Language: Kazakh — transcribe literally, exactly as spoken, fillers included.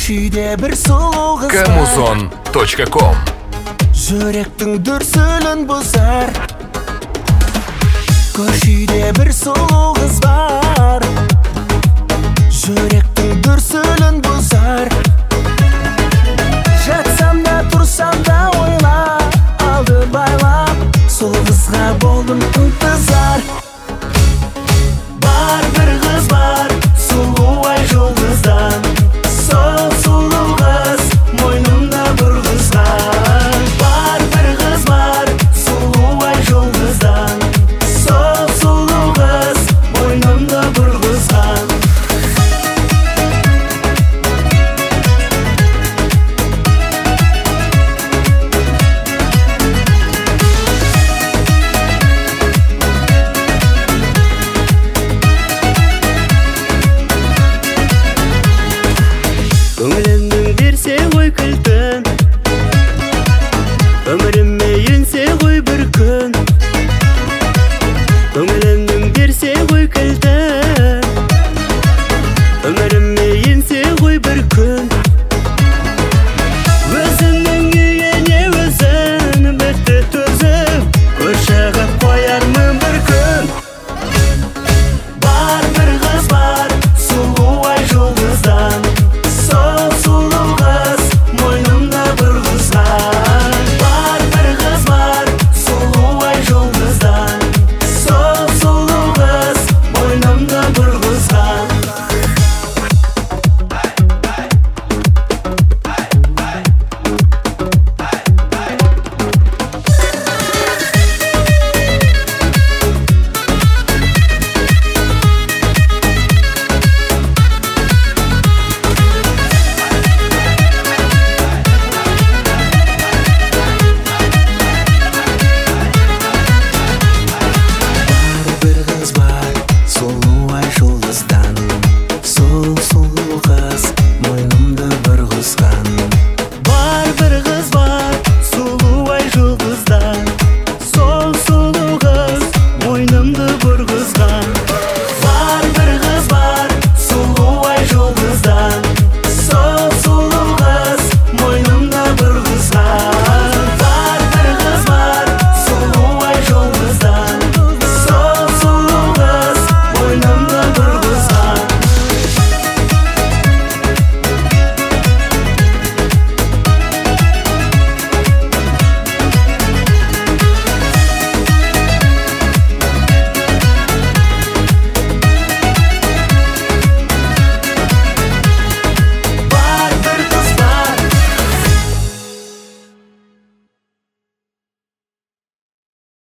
Көшеде бір сұлу қыз бар. Камузон точка ком. Жүректің дүрсілін бұзар. Көшеде бір сұлу қыз бар. Жүректің дүрсілін бұзар. Жатсам да тұрсам да ойла, алды байлап, сұлу қызға болдым ынтызар. Бар бір қыз бар, сұлу ай жұлдыздан. Сол сұлу қыз мойнымда бір қызған. Бар бір қыз бар, сұлу ай жұлдыздан. Сол сұлу қыз мойнымда бір қызған. Көңілімнің берсе ғой кілтін, өміріме енсе ғой бір күн.